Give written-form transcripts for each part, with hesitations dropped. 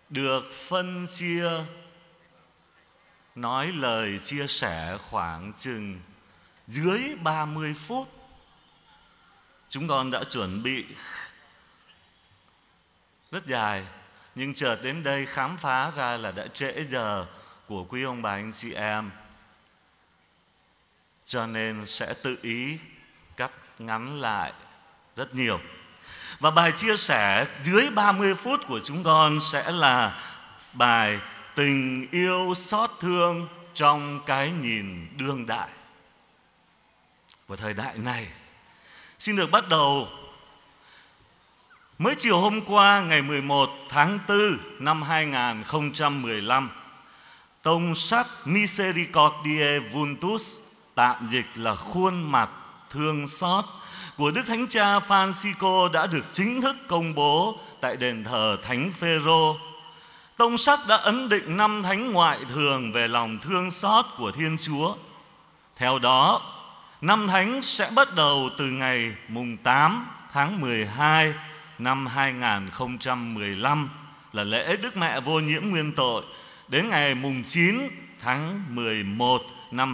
được phân chia nói lời chia sẻ khoảng chừng dưới 30 phút. Chúng con đã chuẩn bị rất dài, nhưng chợt đến đây khám phá ra là đã trễ giờ của quý ông bà anh chị em, cho nên sẽ tự ý cắt ngắn lại rất nhiều. Và bài chia sẻ dưới 30 phút của chúng con sẽ là bài Tình yêu xót thương trong cái nhìn đương đại của thời đại này. Xin được bắt đầu. Mới chiều hôm qua, ngày 11 tháng 4 năm 2015, tông sách Misericordiae Vultus, tạm dịch là khuôn mặt thương xót, của Đức Thánh Cha Francisco đã được chính thức công bố tại đền thờ Thánh Phêrô. Tông sách đã ấn định 5 thánh ngoại thường về lòng thương xót của Thiên Chúa. Theo đó, 5 thánh sẽ bắt đầu từ ngày mùng 8 tháng 12 năm 2015 là lễ Đức Mẹ Vô Nhiễm Nguyên Tội, đến ngày mùng 9 tháng 11 năm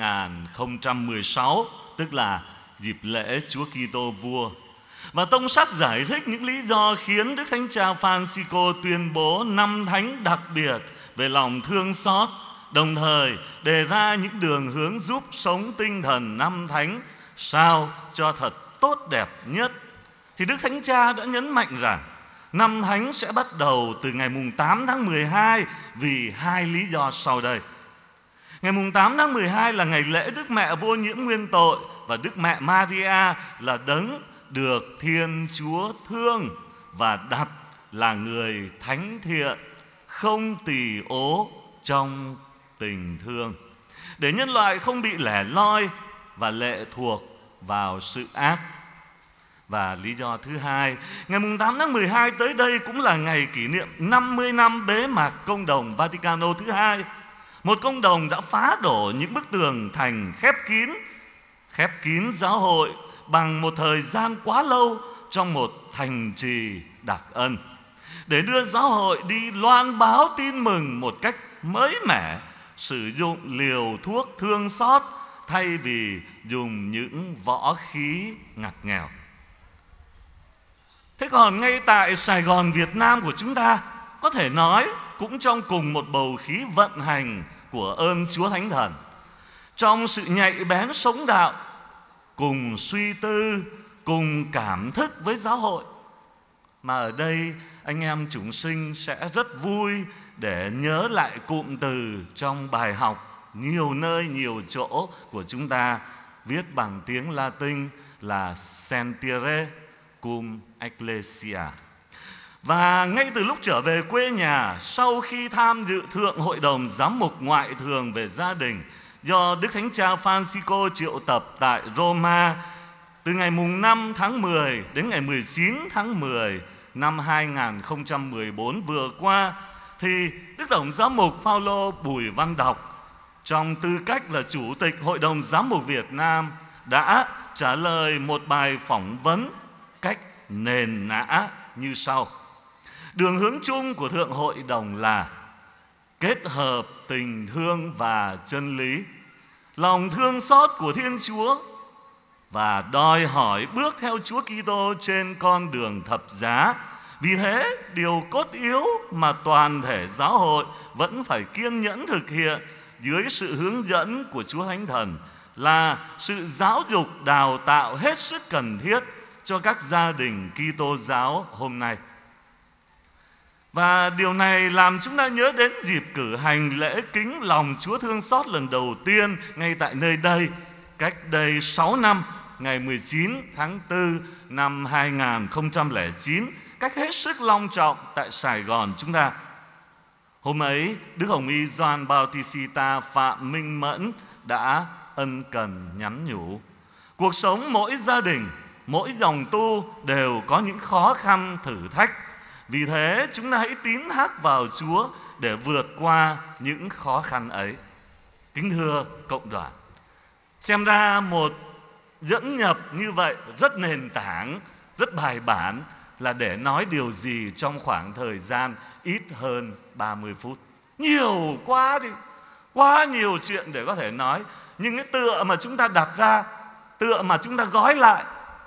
2016, tức là dịp lễ Chúa Kitô Vua. Và tông sách giải thích những lý do khiến Đức Thánh Cha Francisco tuyên bố 5 thánh đặc biệt về lòng thương xót, đồng thời đề ra những đường hướng giúp sống tinh thần 5 thánh sao cho thật tốt đẹp nhất. Thì Đức Thánh Cha đã nhấn mạnh rằng 5 thánh sẽ bắt đầu từ ngày mùng 8 tháng 12 vì 2 lý do sau đây. Ngày mùng 8 tháng 12 là ngày lễ Đức Mẹ Vô Nhiễm Nguyên Tội, và Đức Mẹ Maria là đấng được Thiên Chúa thương và đặt là người thánh thiện, không tỳ ố trong tình thương, để nhân loại không bị lẻ loi và lệ thuộc vào sự ác. Và lý do thứ hai, ngày mùng 8 tháng 12 tới đây cũng là ngày kỷ niệm 50 năm bế mạc Công đồng Vaticano thứ hai, một công đồng đã phá đổ những bức tường thành khép kín giáo hội bằng một thời gian quá lâu trong một thành trì đặc ân, để đưa giáo hội đi loan báo tin mừng một cách mới mẻ, sử dụng liều thuốc thương xót thay vì dùng những võ khí ngặt nghèo. Thế còn ngay tại Sài Gòn Việt Nam của chúng ta, có thể nói cũng trong cùng một bầu khí vận hành của ơn Chúa Thánh Thần, trong sự nhạy bén sống đạo, cùng suy tư, cùng cảm thức với giáo hội, mà ở đây anh em chúng sinh sẽ rất vui để nhớ lại cụm từ trong bài học nhiều nơi nhiều chỗ của chúng ta viết bằng tiếng Latin là Sentire cum Ecclesia. Và ngay từ lúc trở về quê nhà, sau khi tham dự Thượng Hội đồng Giám mục Ngoại thường về gia đình do Đức Thánh Cha Francisco triệu tập tại Roma từ ngày mùng 5 tháng 10 đến ngày 19 tháng 10 năm 2014 vừa qua, thì Đức Tổng Giám mục Phaolô Bùi Văn Đọc, trong tư cách là Chủ tịch Hội đồng Giám mục Việt Nam, đã trả lời một bài phỏng vấn cách nền nã như sau. Đường hướng chung của Thượng Hội đồng là kết hợp tình thương và chân lý, lòng thương xót của Thiên Chúa, và đòi hỏi bước theo Chúa Kitô trên con đường thập giá. Vì thế, điều cốt yếu mà toàn thể giáo hội vẫn phải kiên nhẫn thực hiện dưới sự hướng dẫn của Chúa Thánh Thần là sự giáo dục đào tạo hết sức cần thiết cho các gia đình Kitô giáo hôm nay. Và điều này làm chúng ta nhớ đến dịp cử hành lễ kính lòng Chúa thương xót lần đầu tiên ngay tại nơi đây, cách đây 6 năm, ngày 19 tháng 4 năm 2009, cách hết sức long trọng tại Sài Gòn chúng ta. Hôm ấy, Đức Hồng Y Gioan Bautista Phạm Minh Mẫn đã ân cần nhắn nhủ: cuộc sống mỗi gia đình, mỗi dòng tu đều có những khó khăn thử thách. Vì thế chúng ta hãy tín thác vào Chúa để vượt qua những khó khăn ấy. Kính thưa cộng đoàn, xem ra một dẫn nhập như vậy rất nền tảng, rất bài bản là để nói điều gì trong khoảng thời gian ít hơn 30 phút. Nhiều quá đi, quá nhiều chuyện để có thể nói. Nhưng cái tựa mà chúng ta đặt ra, tựa mà chúng ta gói lại,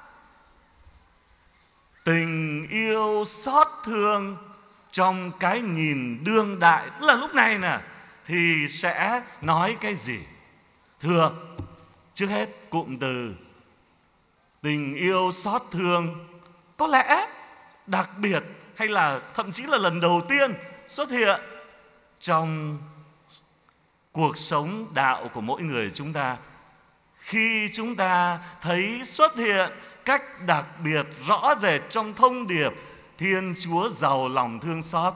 tình yêu xót thương trong cái nhìn đương đại, tức là lúc này nè, thì sẽ nói cái gì? Thưa, trước hết cụm từ tình yêu xót thương có lẽ đặc biệt hay là thậm chí là lần đầu tiên xuất hiện trong cuộc sống đạo của mỗi người chúng ta, khi chúng ta thấy xuất hiện cách đặc biệt rõ rệt trong thông điệp Thiên Chúa giàu lòng thương xót,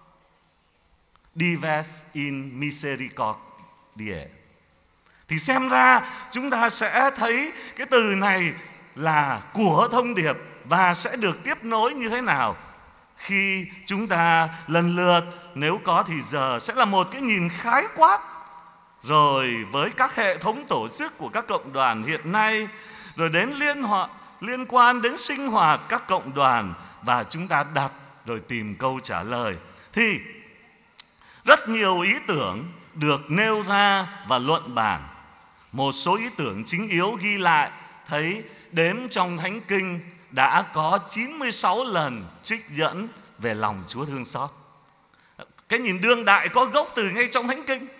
Dives in misericordiae. Thì xem ra chúng ta sẽ thấy cái từ này là của thông điệp và sẽ được tiếp nối như thế nào khi chúng ta lần lượt, nếu có thì giờ, sẽ là một cái nhìn khái quát rồi với các hệ thống tổ chức của các cộng đoàn hiện nay, rồi đến liên quan đến sinh hoạt các cộng đoàn, và chúng ta đặt rồi tìm câu trả lời. Thì rất nhiều ý tưởng được nêu ra và luận bàn. Một số ý tưởng chính yếu ghi lại thấy đếm trong Thánh Kinh đã có 96 lần trích dẫn về lòng Chúa thương xót. Cái nhìn đương đại có gốc từ ngay trong Thánh Kinh.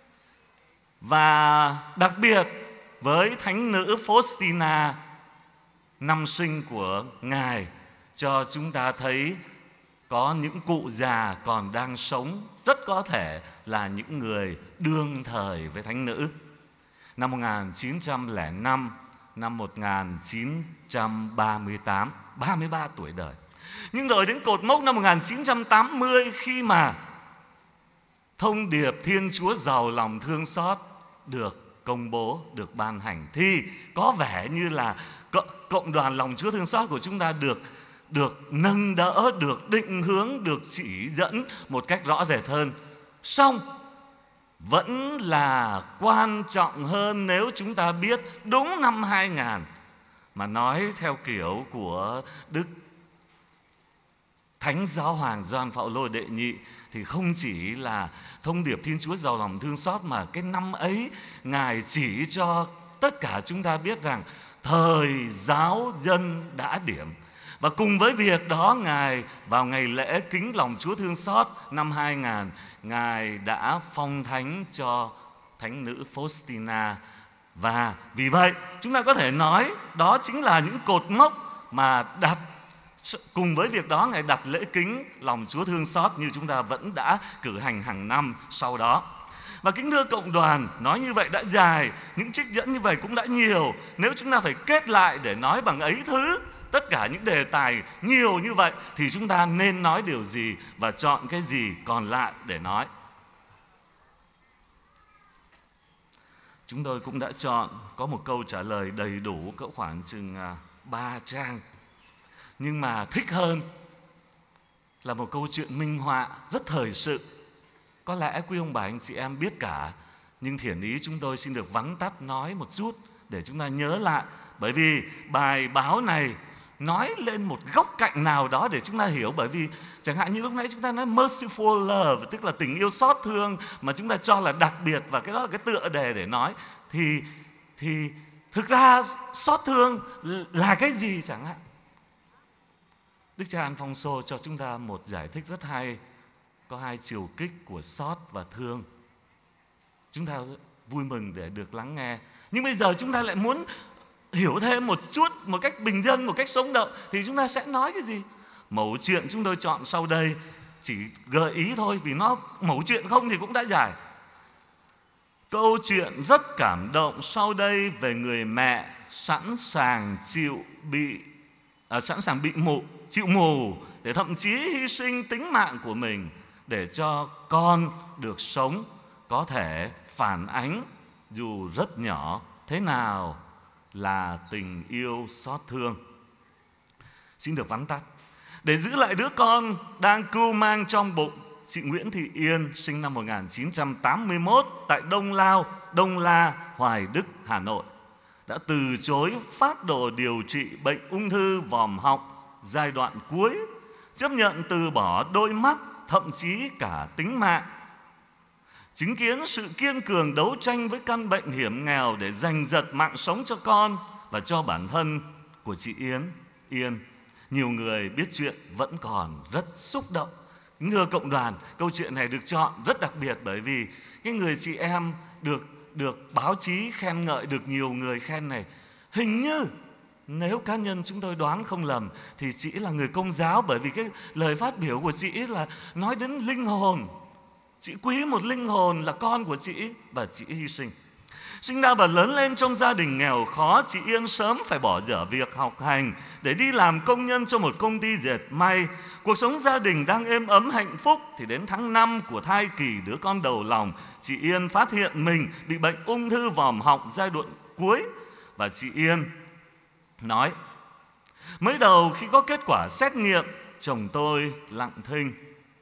Và đặc biệt với Thánh nữ Faustina, năm sinh của Ngài, cho chúng ta thấy có những cụ già còn đang sống, rất có thể là những người đương thời với Thánh nữ. Năm 1905, năm 1938, 33 tuổi đời. Nhưng rồi đến cột mốc năm 1980, khi mà thông điệp Thiên Chúa giàu lòng thương xót được công bố, được ban hành, thì có vẻ như là cộng đoàn lòng Chúa thương xót của chúng ta được nâng đỡ, được định hướng, được chỉ dẫn một cách rõ rệt hơn. Song vẫn là quan trọng hơn nếu chúng ta biết đúng năm 2000, mà nói theo kiểu của Đức Thánh Giáo Hoàng Gioan Phaolô đệ nhị, thì không chỉ là thông điệp Thiên Chúa giàu lòng thương xót, mà cái năm ấy Ngài chỉ cho tất cả chúng ta biết rằng thời giáo dân đã điểm. Và cùng với việc đó, Ngài vào ngày lễ kính lòng Chúa thương xót năm 2000, Ngài đã phong thánh cho Thánh nữ Faustina. Và vì vậy chúng ta có thể nói đó chính là những cột mốc mà đặt. Cùng với việc đó, Ngài đặt lễ kính lòng Chúa thương xót như chúng ta vẫn đã cử hành hàng năm sau đó. Và kính thưa cộng đoàn, nói như vậy đã dài, những trích dẫn như vậy cũng đã nhiều. Nếu chúng ta phải kết lại để nói bằng ấy thứ, tất cả những đề tài nhiều như vậy, thì chúng ta nên nói điều gì và chọn cái gì còn lại để nói. Chúng tôi cũng đã chọn có một câu trả lời đầy đủ, cỡ khoảng chừng 3 trang. Nhưng mà thích hơn là một câu chuyện minh họa rất thời sự. Có lẽ quý ông bà anh chị em biết cả, nhưng thiện ý chúng tôi xin được vắn tắt nói một chút để chúng ta nhớ lại. Bởi vì bài báo này nói lên một góc cạnh nào đó để chúng ta hiểu. Bởi vì chẳng hạn như lúc nãy chúng ta nói merciful love, tức là tình yêu xót thương, mà chúng ta cho là đặc biệt, và cái đó là cái tựa đề để nói. Thì thực ra xót thương là cái gì chẳng hạn? Đức cha Alfonso cho chúng ta một giải thích rất hay. Có hai chiều kích của xót và thương. Chúng ta vui mừng để được lắng nghe. Nhưng bây giờ chúng ta lại muốn hiểu thêm một chút, một cách bình dân, một cách sống động, thì chúng ta sẽ nói cái gì? Mẩu chuyện chúng tôi chọn sau đây chỉ gợi ý thôi, vì nó mẩu chuyện không thì cũng đã dài. Câu chuyện rất cảm động sau đây về người mẹ sẵn sàng chịu mù để thậm chí hy sinh tính mạng của mình để cho con được sống, có thể phản ánh dù rất nhỏ thế nào là tình yêu xót thương. Xin được vắn tắt. Để giữ lại đứa con đang cưu mang trong bụng, chị Nguyễn Thị Yên sinh năm 1981 tại Đông La, Hoài Đức, Hà Nội đã từ chối phác đồ điều trị bệnh ung thư vòm họng giai đoạn cuối, chấp nhận từ bỏ đôi mắt thậm chí cả tính mạng. Chứng kiến sự kiên cường đấu tranh với căn bệnh hiểm nghèo để giành giật mạng sống cho con và cho bản thân của chị Yên, nhiều người biết chuyện vẫn còn rất xúc động. Thưa cộng đoàn, câu chuyện này được chọn rất đặc biệt bởi vì cái người chị em được báo chí khen ngợi, được nhiều người khen này, hình như nếu cá nhân chúng tôi đoán không lầm thì chị là người Công giáo, bởi vì cái lời phát biểu của chị là nói đến linh hồn. Chị quý một linh hồn là con của chị và chị hy sinh. Sinh ra và lớn lên trong gia đình nghèo khó, chị Yên sớm phải bỏ dở việc học hành để đi làm công nhân cho một công ty dệt may. Cuộc sống gia đình đang êm ấm hạnh phúc thì đến tháng 5 của thai kỳ đứa con đầu lòng, chị Yên phát hiện mình bị bệnh ung thư vòm họng giai đoạn cuối. Và chị Yên nói, mới đầu khi có kết quả xét nghiệm, chồng tôi lặng thinh.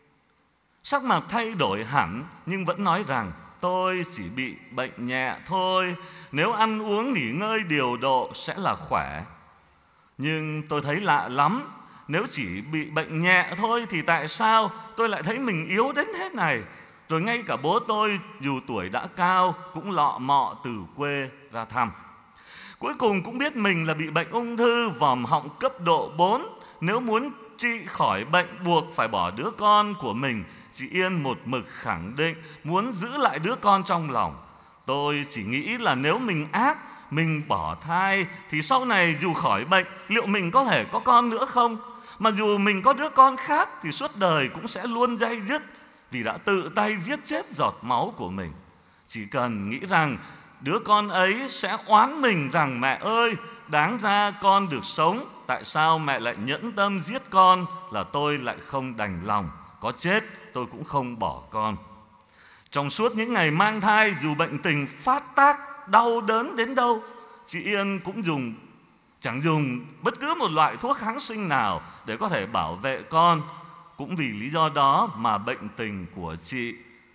Sắc mặt thay đổi hẳn nhưng vẫn nói rằng tôi chỉ bị bệnh nhẹ thôi, nếu ăn uống nghỉ ngơi điều độ sẽ là khỏe. Nhưng tôi thấy lạ lắm, nếu chỉ bị bệnh nhẹ thôi thì tại sao tôi lại thấy mình yếu đến thế này? Rồi ngay cả bố tôi dù tuổi đã cao cũng lọ mọ từ quê ra thăm. Cuối cùng cũng biết mình là bị bệnh ung thư vòm họng cấp độ 4. Nếu muốn trị khỏi bệnh buộc phải bỏ đứa con của mình. Chị Yên một mực khẳng định muốn giữ lại đứa con trong lòng. Tôi chỉ nghĩ là nếu mình ác, mình bỏ thai thì sau này dù khỏi bệnh, liệu mình có thể có con nữa không? Mà dù mình có đứa con khác thì suốt đời cũng sẽ luôn day dứt, vì đã tự tay giết chết giọt máu của mình. Chỉ cần nghĩ rằng đứa con ấy sẽ oán mình rằng mẹ ơi, đáng ra con được sống, tại sao mẹ lại nhẫn tâm giết con, là tôi lại không đành lòng. Có chết tôi cũng không bỏ con. Trong suốt những ngày mang thai, dù bệnh tình phát tác đau đớn đến đâu, chị Yên cũng chẳng dùng bất cứ một loại thuốc kháng sinh nào để có thể bảo vệ con. Cũng vì lý do đó mà bệnh tình của chị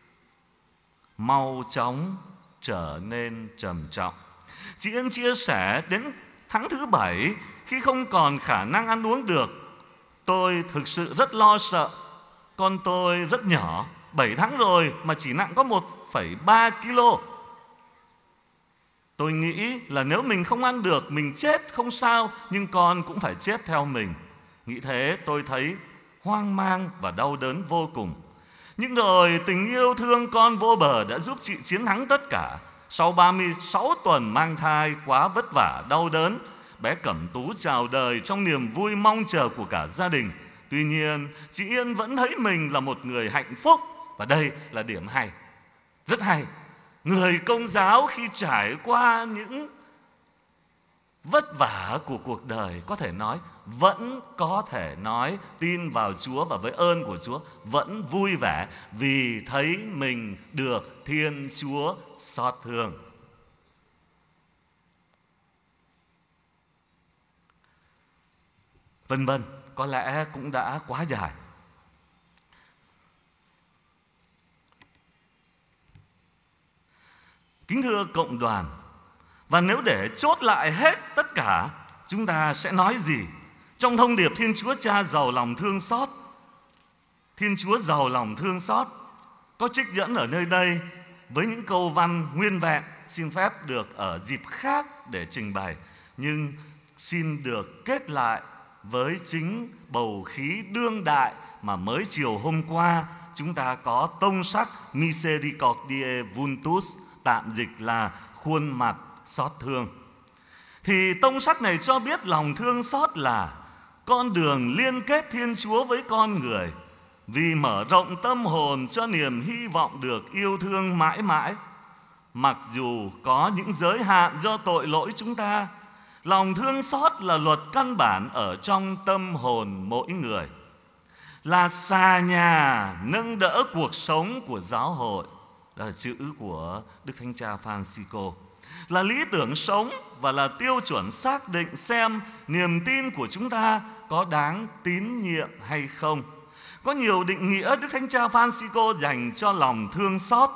mau chóng trở nên trầm trọng. Chị Yên chia sẻ đến tháng thứ 7, khi không còn khả năng ăn uống được, tôi thực sự rất lo sợ. Con tôi rất nhỏ, 7 tháng rồi mà chỉ nặng có 1,3 kg. Tôi nghĩ là nếu mình không ăn được, mình chết không sao, nhưng con cũng phải chết theo mình. Nghĩ thế tôi thấy hoang mang và đau đớn vô cùng. Nhưng rồi tình yêu thương con vô bờ đã giúp chị chiến thắng tất cả. Sau 36 tuần mang thai quá vất vả, đau đớn, bé Cẩm Tú chào đời trong niềm vui mong chờ của cả gia đình. Tuy nhiên, chị Yên vẫn thấy mình là một người hạnh phúc. Và đây là điểm hay, rất hay. Người Công giáo khi trải qua những vất vả của cuộc đời, vẫn có thể nói tin vào Chúa và với ơn của Chúa vẫn vui vẻ vì thấy mình được Thiên Chúa xót thương. Vân vân, có lẽ cũng đã quá dài. Kính thưa cộng đoàn, và nếu để chốt lại hết tất cả, chúng ta sẽ nói gì? Trong thông điệp Thiên Chúa Cha giàu lòng thương xót, Thiên Chúa giàu lòng thương xót có trích dẫn ở nơi đây với những câu văn nguyên vẹn, xin phép được ở dịp khác để trình bày, nhưng xin được kết lại với chính bầu khí đương đại mà mới chiều hôm qua chúng ta có tông sắc Misericordiae Vultus, tạm dịch là khuôn mặt xót thương. Thì tông sắc này cho biết lòng thương xót là con đường liên kết Thiên Chúa với con người, vì mở rộng tâm hồn cho niềm hy vọng được yêu thương mãi mãi. Mặc dù có những giới hạn do tội lỗi chúng ta, lòng thương xót là luật căn bản ở trong tâm hồn mỗi người, là xà nhà nâng đỡ cuộc sống của giáo hội. Đó là chữ của Đức Thánh Cha Francisco. Là lý tưởng sống và là tiêu chuẩn xác định xem niềm tin của chúng ta có đáng tín nhiệm hay không. Có nhiều định nghĩa Đức Thánh Cha Francisco dành cho lòng thương xót.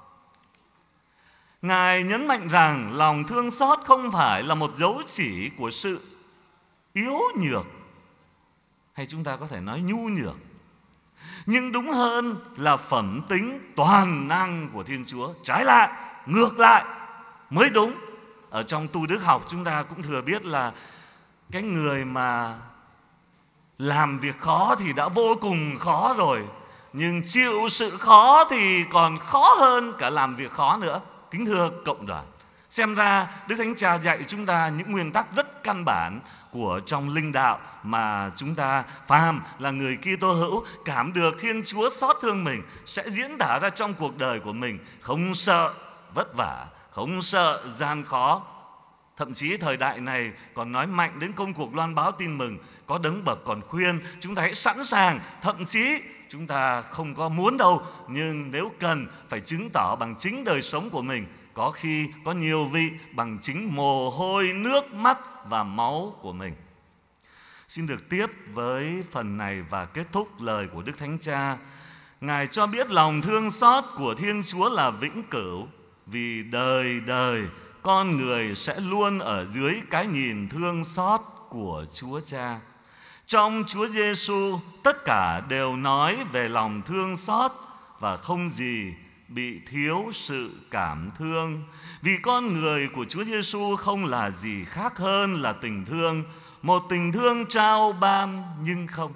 Ngài nhấn mạnh rằng lòng thương xót không phải là một dấu chỉ của sự yếu nhược, hay chúng ta có thể nói nhu nhược. nhưng đúng hơn là phẩm tính toàn năng của Thiên Chúa. Trái lại, ngược lại mới đúng. Ở trong tu đức học chúng ta cũng thừa biết là cái người mà làm việc khó thì đã vô cùng khó rồi, nhưng chịu sự khó thì còn khó hơn cả làm việc khó nữa. Kính thưa cộng đoàn, xem ra Đức Thánh Cha dạy chúng ta những nguyên tắc rất căn bản của trong linh đạo mà chúng ta phàm là người Kitô hữu cảm được Thiên Chúa xót thương mình sẽ diễn tả ra trong cuộc đời của mình, không sợ vất vả, không sợ gian khó. Thậm chí thời đại này còn nói mạnh đến công cuộc loan báo tin mừng. Có đấng bậc còn khuyên chúng ta hãy sẵn sàng, thậm chí chúng ta không có muốn đâu, nhưng nếu cần phải chứng tỏ bằng chính đời sống của mình. Có khi có nhiều vị bằng chính mồ hôi, nước mắt và máu của mình. Xin được tiếp với phần này và kết thúc lời của Đức Thánh Cha. Ngài cho biết lòng thương xót của Thiên Chúa là vĩnh cửu, vì đời đời con người sẽ luôn ở dưới cái nhìn thương xót của Chúa Cha. Trong Chúa Giêsu tất cả đều nói về lòng thương xót và không gì bị thiếu sự cảm thương. Vì con người của Chúa Giêsu không là gì khác hơn là tình thương, một tình thương trao ban nhưng không.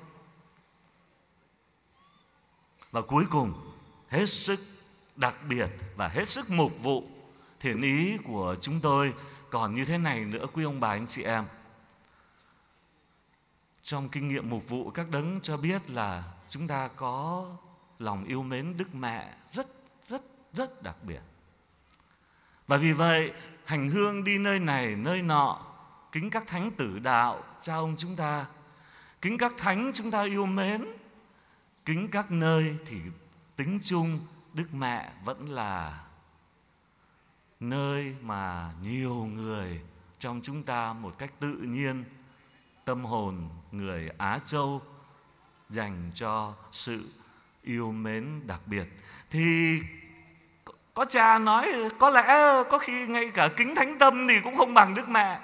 Và cuối cùng, hết sức đặc biệt và hết sức mục vụ, thiện ý của chúng tôi còn như thế này nữa quý ông bà anh chị em. Trong kinh nghiệm mục vụ, các đấng cho biết là chúng ta có lòng yêu mến Đức Mẹ rất đặc biệt. Và vì vậy, hành hương đi nơi này nơi nọ, kính các thánh tử đạo cha ông chúng ta, kính các thánh chúng ta yêu mến, kính các nơi, thì tính chung Đức Mẹ vẫn là nơi mà nhiều người trong chúng ta một cách tự nhiên, tâm hồn người Á Châu dành cho sự yêu mến đặc biệt. Thì có cha nói có lẽ có khi ngay cả kính thánh tâm thì cũng không bằng Đức Mẹ.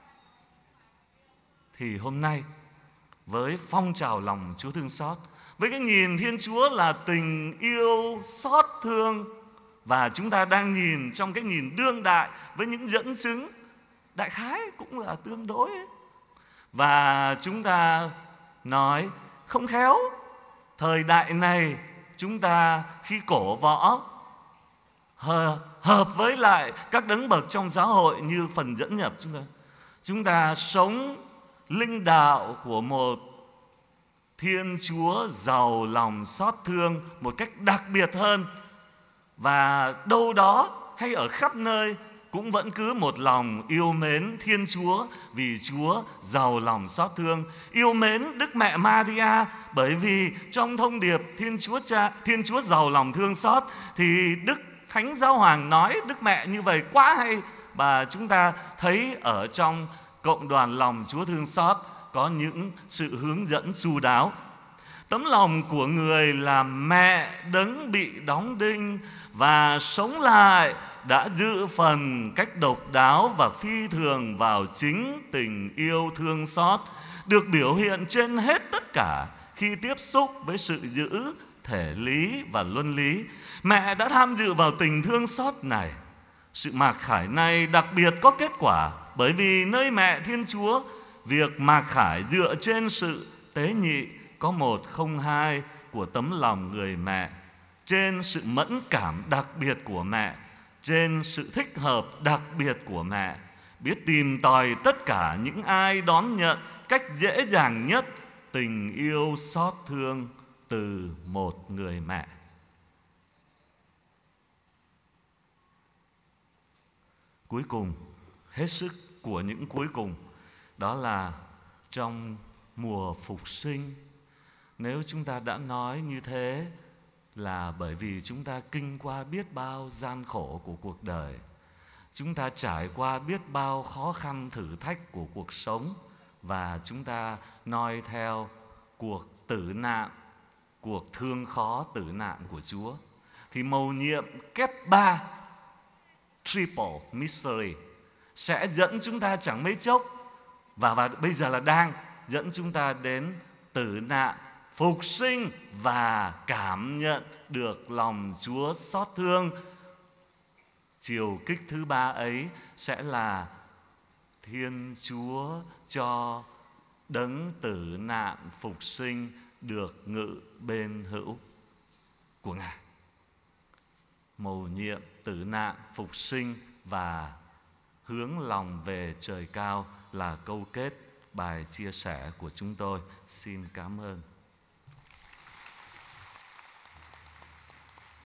Thì hôm nay với phong trào lòng Chúa thương xót, với cái nhìn Thiên Chúa là tình yêu xót thương, và chúng ta đang nhìn trong cái nhìn đương đại với những dẫn chứng đại khái cũng là tương đối ấy. Và chúng ta nói không khéo thời đại này chúng ta khi cổ võ hợp với lại các đấng bậc trong giáo hội như phần dẫn nhập chúng ta sống linh đạo của một Thiên Chúa giàu lòng xót thương một cách đặc biệt hơn. Và đâu đó hay ở khắp nơi cũng vẫn cứ một lòng yêu mến Thiên Chúa, vì Chúa giàu lòng xót thương. Yêu mến Đức Mẹ Maria, bởi vì trong thông điệp Thiên Chúa giàu lòng thương xót thì Đức Thánh Giáo Hoàng nói Đức Mẹ như vậy quá hay. Và chúng ta thấy ở trong cộng đoàn lòng Chúa thương xót có những sự hướng dẫn chu đáo. Tấm lòng của người là mẹ đấng bị đóng đinh và sống lại đã giữ phần cách độc đáo và phi thường vào chính tình yêu thương xót, được biểu hiện trên hết tất cả khi tiếp xúc với sự giữ thể lý và luân lý. Mẹ đã tham dự vào tình thương xót này. Sự mặc khải này đặc biệt có kết quả bởi vì nơi mẹ Thiên Chúa, việc mặc khải dựa trên sự tế nhị có một không hai của tấm lòng người mẹ, trên sự mẫn cảm đặc biệt của mẹ, trên sự thích hợp đặc biệt của mẹ, biết tìm tòi tất cả những ai đón nhận cách dễ dàng nhất tình yêu xót thương từ một người mẹ. Cuối cùng, hết sức của những cuối cùng, đó là trong mùa phục sinh. Nếu chúng ta đã nói như thế là bởi vì chúng ta kinh qua biết bao gian khổ của cuộc đời, chúng ta trải qua biết bao khó khăn thử thách của cuộc sống, và chúng ta noi theo cuộc tử nạn, cuộc thương khó tử nạn của Chúa. Thì mầu nhiệm kép 3, triple mystery, sẽ dẫn chúng ta chẳng mấy chốc và bây giờ là đang dẫn chúng ta đến tử nạn phục sinh và cảm nhận được lòng Chúa xót thương. Chiều kích thứ ba ấy sẽ là Thiên Chúa cho đấng tử nạn phục sinh được ngự bên hữu của Ngài. Mầu nhiệm tử nạn phục sinh và hướng lòng về trời cao là câu kết bài chia sẻ của chúng tôi. Xin cảm ơn.